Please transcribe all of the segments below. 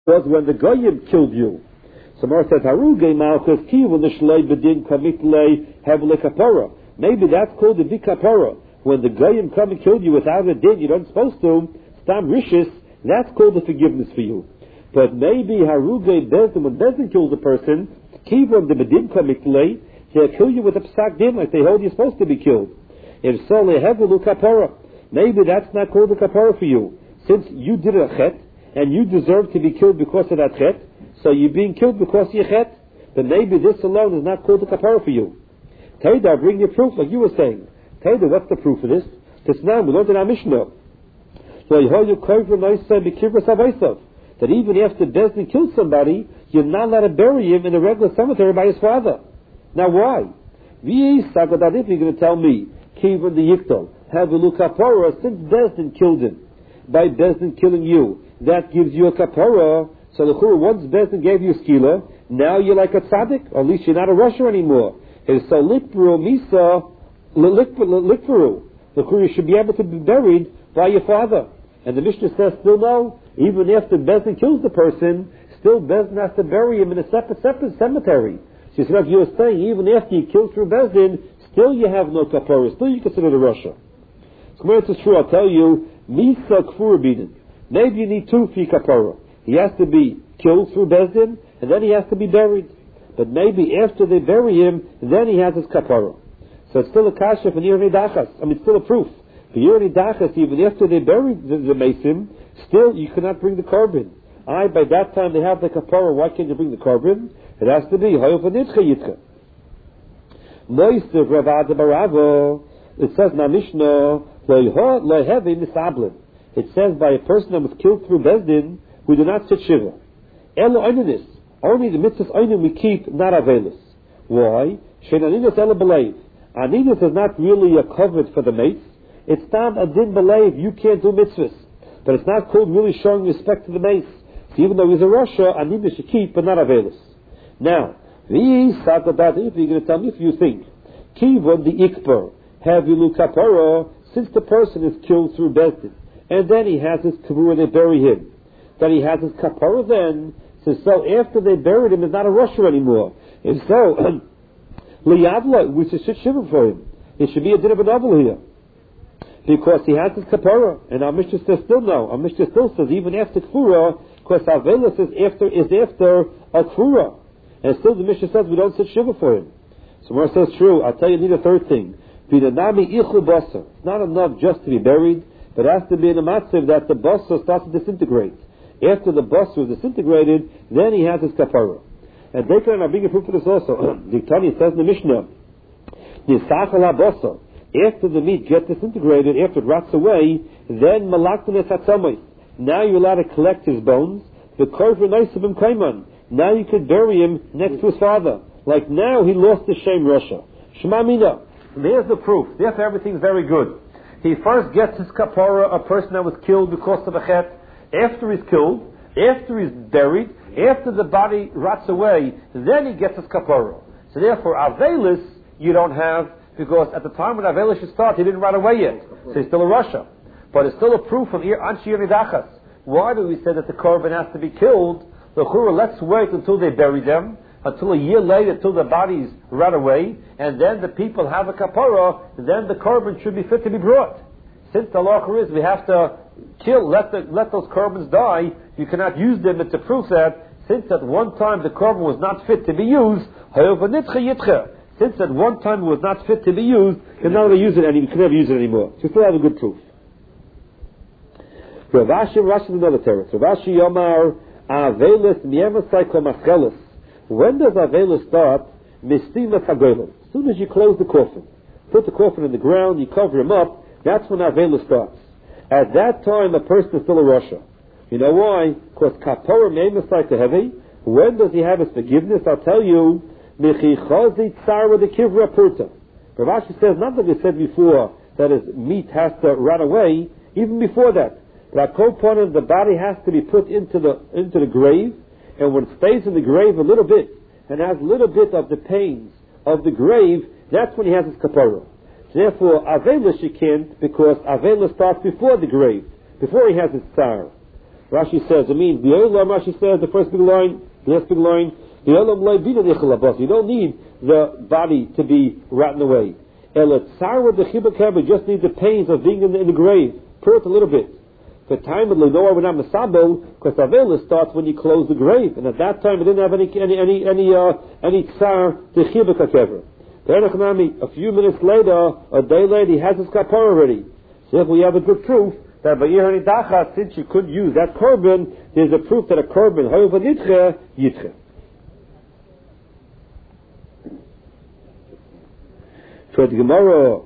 was when the Goyim killed you. So Mar says, Haruge Malchus Kivun Nishlei Bedin Kamitlei Hevle Kapara. Maybe that's called the Big Kapara. When the Goyim come and killed you without a din, you're not supposed to, Stam Rishis, that's called the forgiveness for you. But maybe Haruge Bezdin, when Bezdin kills a person, Kivun the Bedin Kamitlei, they'll kill you with a psak din, like they hold you're supposed to be killed. If so, Hevle Kapara. Maybe that's not called the Kapara for you. Since you did a chet, and you deserve to be killed because of that chet, so you're being killed because of your chet, but maybe this alone is not called the kapara for you. Taida, bring your proof, like you were saying. Taida, what's the proof of this? Now we learned in our Mishnah. That even after Bezdin killed somebody, you're not allowed to bury him in a regular cemetery by his father. Now why? If you're going to tell me, Kivan the Yiktal, have a look kapara, since Bezdin killed him, by Bezdin killing you, that gives you a kapara. So the Chura, once Bezdin gave you a skila, now you're like a tzaddik, or at least you're not a rasha anymore. And so likpuru misa likpuru. The Chura, you should be able to be buried by your father. And the Mishnah says, still no, even after Bezdin kills the person, still Bezdin has to bury him in a separate cemetery. So like you were saying, even after you killed through Bezdin, still you have no kapara, still you consider the rasha. So when it's true, I'll tell you, misa kfur bidin. Maybe you need two fi kapara. He has to be killed through Bezdin, and then he has to be buried. But maybe after they bury him, then he has his kapara. So it's still a kasha for Yirni Dachas. It's still a proof. For Yirni Dachas, even after they bury the Mason, still you cannot bring the carbon. By that time they have the kapara, why can't you bring the carbon? It has to be Hayofanitcha Yitka. Moisev Ravada Baravo, it says in our Mishnah, it says by a person that was killed through Bezdin, we do not sit shiva. Elo oininis, only the mitzvahs oinim we keep, not avelis. Why? Shein aninis elo believe. Aninis is not really a covet for the mates. It's not a din believe, you can't do mitzvahs. But it's not called really showing respect to the mates. So even though he's a rasha, aninis you keep, but not avelis. Now, if you're going to tell me if you think, kivon the ikbar, have you look kapara, since the person is killed through Bezdin, and then he has his kavur and they bury him, that he has his kapara then, so after they buried him, it's not a rasha anymore. And so, liyavla, we should shiver for him. It should be a din of a novel here. Because he has his kapara, and our Mishnah says still no. Our Mishnah still says even after kfura, because our velas is after a kfura. And still the Mishnah says we don't sit shiva for him. So Mar says true, I'll tell you, need a third thing. It's not enough just to be buried, but it has to be in a matziv that the basa starts to disintegrate. After the basa was disintegrated, then he has his kapara. And they can bring a proof for this also. The Tanya says in the Mishnah, after the meat gets disintegrated, after it rots away, then now you're allowed to collect his bones. Now you could bury him next to his father. Like now he lost his shame Russia. Shema Mina. There's the proof. Therefore everything's very good. He first gets his kapara, a person that was killed because of a chet. After he's killed, after he's buried, after the body rots away, then he gets his kapara. So therefore Avelis you don't have, because at the time when Avelis should start, he didn't rot away yet. So he's still a Russia. But it's still a proof of Anshi Nidachas. Why do we say that the korban has to be killed? Let's wait until they bury them, until a year later, till the bodies rot away, and then the people have a kapara, then the korban should be fit to be brought. Since the law is we have to kill, let those korbans die, you cannot use them. It's a proof that since at one time the korban was not fit to be used, since at one time it was not fit to be used, you can never use it anymore. You can never use it anymore. So you still have a good proof. Rav Ashi in another teretz. Rav Ashi Yomar Avelis Miemasai Komaschelis. When does Avelis start? Mistima Fagolim. As soon as you close the coffin, put the coffin in the ground, you cover him up, that's when Avelis starts. At that time, a person is still a rasha. You know why? Because Kapora Miemasai Heavy. When does he have his forgiveness? I'll tell you. Mechichazi Tzara the Kivra Purta. Rav Ashi says, not that we said before that his meat has to rot away, even before that. But the body has to be put into the grave, and when it stays in the grave a little bit, and has a little bit of the pains of the grave, that's when he has his kapara. Therefore, Avelis you can't, because Avelis starts before the grave, before he has his tsar. Rashi says, it means, Rashi says, the first big line, the next big line, you don't need the body to be rotten away. You just need the pains of being in the grave. Pour it a little bit. The time of Lenore we're not Masabel, because Avela starts when you close the grave, and at that time it didn't have any tsar to chibuk hakever. A few minutes later, a day later, he has his kapara already. So if we have a good proof that by Yehani Dachat, since you could use that korban, there's a proof that a korban hoyev nitche yitche. For the Gemara,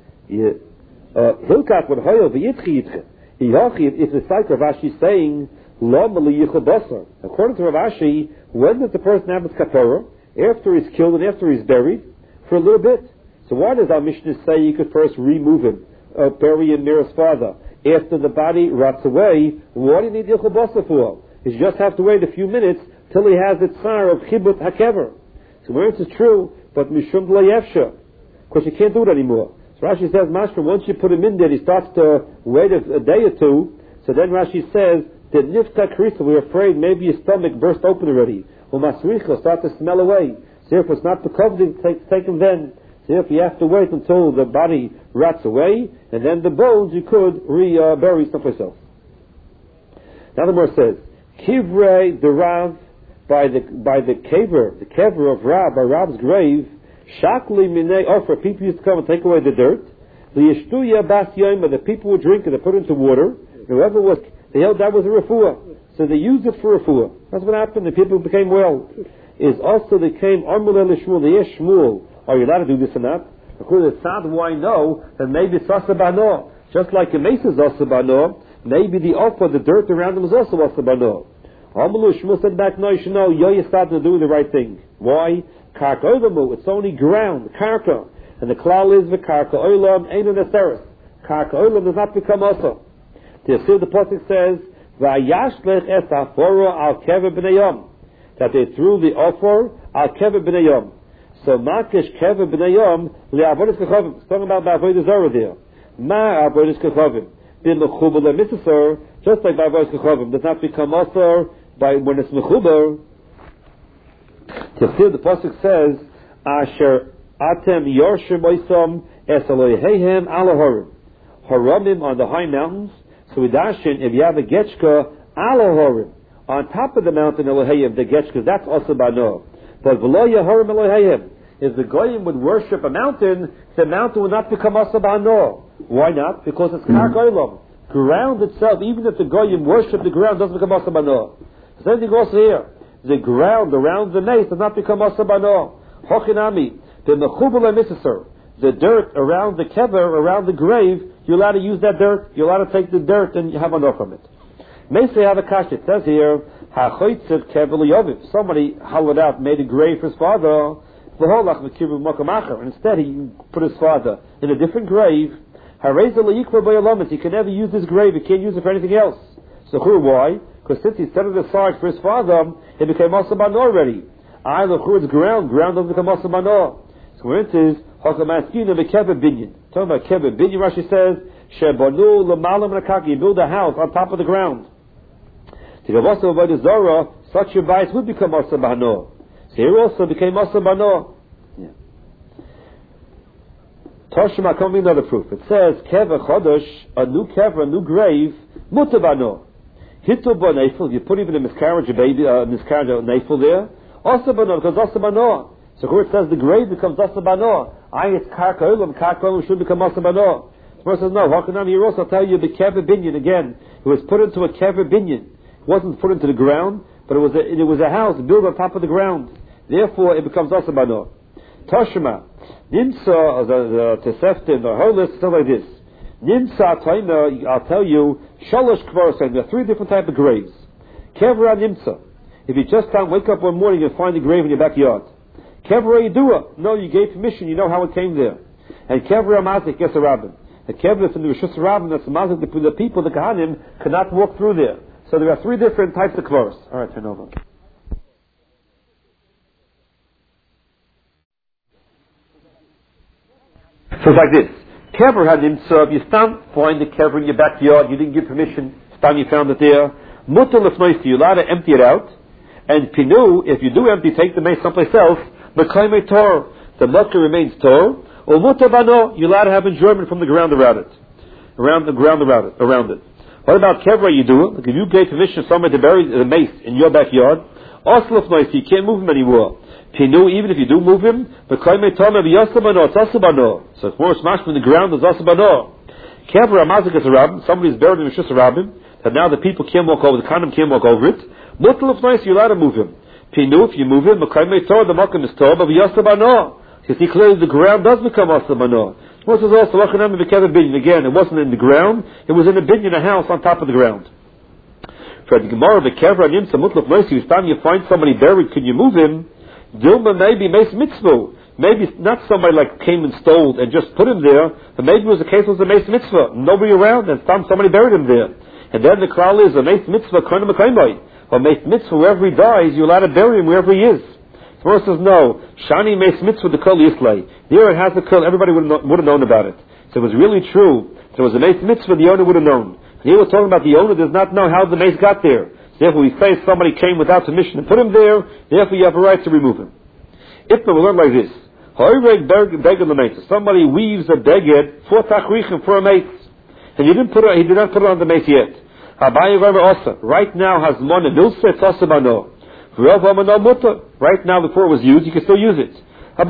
Hilkat would hoyev yitche yitche. If the cycle of Rashi saying, according to Rav Ashi, when does the person have his kapara? After he's killed and after he's buried? For a little bit. So why does our Mishnah say you could first remove him, bury him near his father? After the body rots away, what do you need Yichud Basar for? You just have to wait a few minutes till he has the tsar of Chibut HaKever. So where it's true, but Mishum L'Yefsha. Of course you can't do it anymore. Rashi says, Mashra, once you put him in there, he starts to wait a day or two. So then Rashi says, the nifta krisa, we're afraid maybe his stomach burst open already. Or masricha will start to smell away. So if it's not bekovdim, take him then. So if you have to wait until the body rots away, and then the bones you could bury someplace else. Now the more says, Kivrei the Rav, by the kever of Rav, by Rav's grave, Shakli minei offer, people used to come and take away the dirt. The yishtuya bas yoma, the people would drink it and put it into water. Whoever was, they held that was a refuah. So they used it for refuah. That's what happened. The people became well. Is also they came Armulel Shmuel, the Yesh Shmuel. Are you allowed to do this or not? According to Tzad, why no? That maybe it's Asa Bano. Just like a mesa is Asa Bano, maybe the offer, the dirt around them is also Asa Bano. Armulel Shmuel said back, no, you should know, you started to do the right thing. Why? Karka oilamu, it's only ground, karka. And the klal is the karka oilam, ain't an aseris. Karka oilam does not become also. The pasuk says, Vayashlech es aforo al kever b'nayom. That they threw the offer al kever b'nayom. So makish kever b'nayom le'avodas kechavim. It's talking about avodas zara there. Ma avodas kechavim. Bin mechuber le'mitzvah, just like avodas kechavim, does not become also by when it's mechuber. The pasuk says, "Asher atem yorshim oisam es Eloheihem alahorim." Haramim on the high mountains. So we dashin if you have a getchka alahorim on top of the mountain Eloheihem, the getchkas that's also bano. But v'lo yahorim Eloheihem, if the goyim would worship a mountain, the mountain would not become also bano. Why not? Because it's karka olam. Ground itself, even if the goyim worship the ground, doesn't become also bano. Same thing also here. The ground around the mace does not become asabano. Hochinami, the mechubal misser, the dirt around the kever, around the grave, you're allowed to use that dirt. You're allowed to take the dirt and you have enough from it. Mace have a kash. It says here, hachoitzev kever liyoviv. Somebody hollowed out, made a grave for his father. And instead he put his father in a different grave. He can never use this grave. He can't use it for anything else. So why? Because since he set it aside for his father, it became Asabano already. It's ground doesn't become Asabano. So where it is, Hakamaskina Bekever Binyan. Talking about Kever Binyan, Rashi says, Shebanu Lamalam Rakaki, you build a house on top of the ground. To give also about the Zara, such a bias would become Asabano. So here also became Asabano. Toshima coming another proof. It says, Kever Chodosh, a new Kever, a new grave, Mutabano. Hituba Neifel, you put even a miscarriage, a baby, miscarriage of Neifel there. Asabano, because Asabano. So here it says the grave becomes Asabano. It's Karka Olam should become Asabano. The person says, no, Hakanam, here also I'll tell you the Kever Binyan again. It was put into a Kever Binyan. It wasn't put into the ground, but it was a house built on top of the ground. Therefore, it becomes Asabano. Toshima, Nimsa, the Teseftim, the Holis, stuff like this. Nimsa Taima, I'll tell you, Shalosh Kvarosan, there are three different types of graves. Kevra Nimsa, if you just wake up one morning and find a grave in your backyard. Kevra Yidua, no, you gave permission, you know how it came there. And Kevra Mazik, yes, a rabbin. The Kevra from the Rishus Rabbin, that's Mazik, the people, the Kahanim, cannot walk through there. So there are three different types of Kvaros. Alright, turn over. So it's like this. Kever had him serve. You find the kever in your backyard. You didn't give permission. You found it there. Mutter l'fnoisi, you're allowed to empty it out. And pinu, if you do empty, take the mace someplace else. Mekayme tor, the mutter remains tor. Or mutter bano, you're allowed to have enjoyment from the ground around it. Around it. What about kevra you do? Like if you gave permission to somebody to bury the mace in your backyard, also l'fnoisi, you can't move him anymore. Pinu, even if you do move him, mekayme tor mebi yasabano, it's asabano. So it's more smashed from the ground, it's asabano. Kevra amazikas rabim, somebody's buried in the shus rabim, that now the people can't walk over, the khanim can't walk over it. Mutter l'fnoisi, you're allowed to move him. Pinu, if you move him, mekayme tor, the makom is tor, mebi yasabano. You see clearly the ground does become asabano. This is also again, it wasn't in the ground, it was in a binyan, a house on top of the ground. For the Gemara, the Kevra Nimsa Mutlaf Noisi, each time you find somebody buried, can you move him? Dilma maybe Mace Mitzvah. Maybe not somebody like came and stole and just put him there, but maybe it was a case of a Mace Mitzvah. Nobody around, and somebody buried him there. And then the crowd is a Mace Mitzvah, Koina Mekaimai. Or Mace Mitzvah, wherever he dies, you're allowed to bury him wherever he is. The says no. Shani Mace Mitzvah the Kol Yislay. There it has the Kol, everybody would have known about it. So it was really true. If it was a Mace Mitzvah, the owner would have known. Here we're talking about the owner does not know how the mace got there. Therefore we say somebody came without permission to put him there, therefore you have a right to remove him. If we learn like this, somebody weaves a beged for tachrichem, for a mace, and he did not put it on the mace yet. Right now has mon and milse tosabano. Right now before it was used, you can still use it.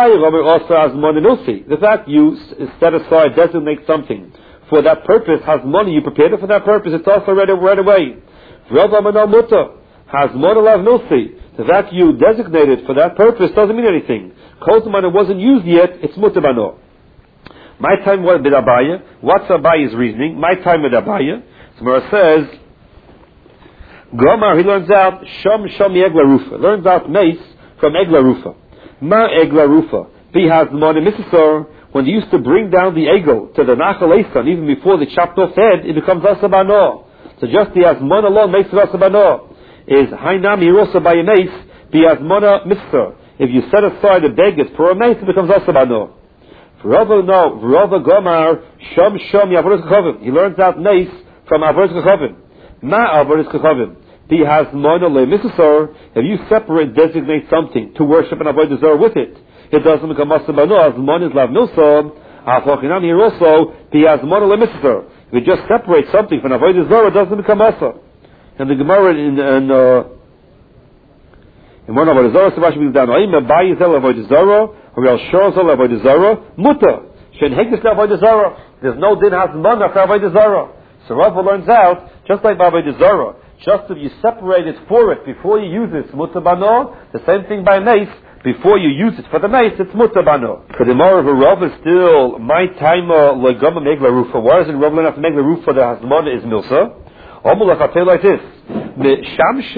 The fact you set aside, designate something for that purpose, has money, you prepared it for that purpose, it's also right away. Has the fact you designated for that purpose doesn't mean anything. It wasn't used yet, it's mutabano. My time was with Abaya. What's Abaya's reasoning? My time with Abaya. Samara says, Gomar, he learns out Shom Egla Rufa. Learns out mace from Egla Rufa. Ma Egla Rufa. He has money Mississor. When they used to bring down the ego to the Nachal Esan, even before they chopped off head, it becomes Asabano. So just the Asmon alone makes it Asabano. Is Hainam Hirosa by a mace, the Asmona Mississor. If you set aside a beggar for a mace, it becomes Asabano. Vrova Gomar Shom Yavoris Kachovim. He learns out mace from Avoris Kachovim. Ma Avoris Kachovim. He has Mona Le Mississor. If you separate, designate something to worship and avoid the Zor with it, it doesn't become Asabano. As Mon is Lav Milso. Afochinam here also, he has Mona Le Mississor. If you just separate something from avoid the Zor, it doesn't become Asa. And the Gemara in one of the Zoro, so Rashi brings down, Oim Abayi Zel avoid the Zoro, or Real Shor Zel avoid the Zoro, Muta. Shen Hegis avoid the Zoro. There's no din has Mona for avoid the Zoro. So Rava learns out, just like avoid the Zoro, just if you separate it for it before you use it, Muta Bano. The same thing by mace. Before you use it for the mace, it's Muta Bano. For the more of a Rav is still my time legama megla rufa. Why doesn't Rav learn have to make the rufa that has Mona is Milsa? Almost like I'll tell you like this.